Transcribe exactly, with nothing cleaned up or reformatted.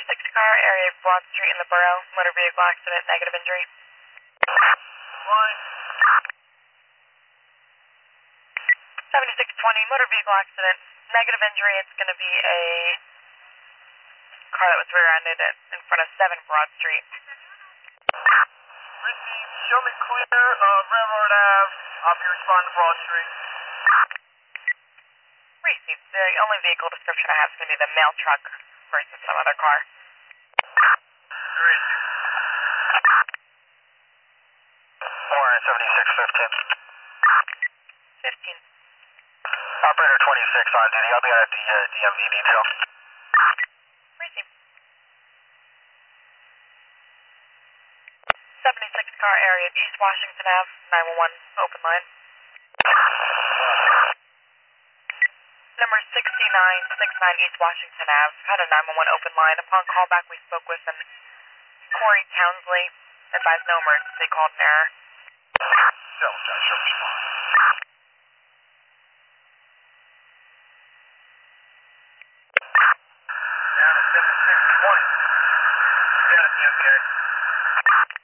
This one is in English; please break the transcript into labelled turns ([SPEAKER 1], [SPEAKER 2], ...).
[SPEAKER 1] seventy-six car, area of Broad Street in the borough, motor vehicle accident, negative injury.
[SPEAKER 2] Line.
[SPEAKER 1] seventy-six twenty, motor vehicle accident, negative injury. It's going to be a car that was rear-ended in front of seven Broad Street.
[SPEAKER 2] Receive, show me clear of Railroad Ave. I'll be responding to Broad Street.
[SPEAKER 1] Received. The only vehicle description I have is going to be the mail truck versus some other car.
[SPEAKER 2] Receive. four seventy-six fifteen.
[SPEAKER 1] fifteen.
[SPEAKER 2] Operator twenty-six on duty. I'll be at the uh, D M V detail.
[SPEAKER 1] Received. seventy-six car, area of East Washington Ave, nine one one, open line. Number sixty-nine sixty-nine East Washington Ave, had a nine one one open line. Upon callback, we spoke with an Corey Townsley, advised no emergency, called an error.
[SPEAKER 2] Delta, show response. Down at seventy-six twenty. Down at the M P A.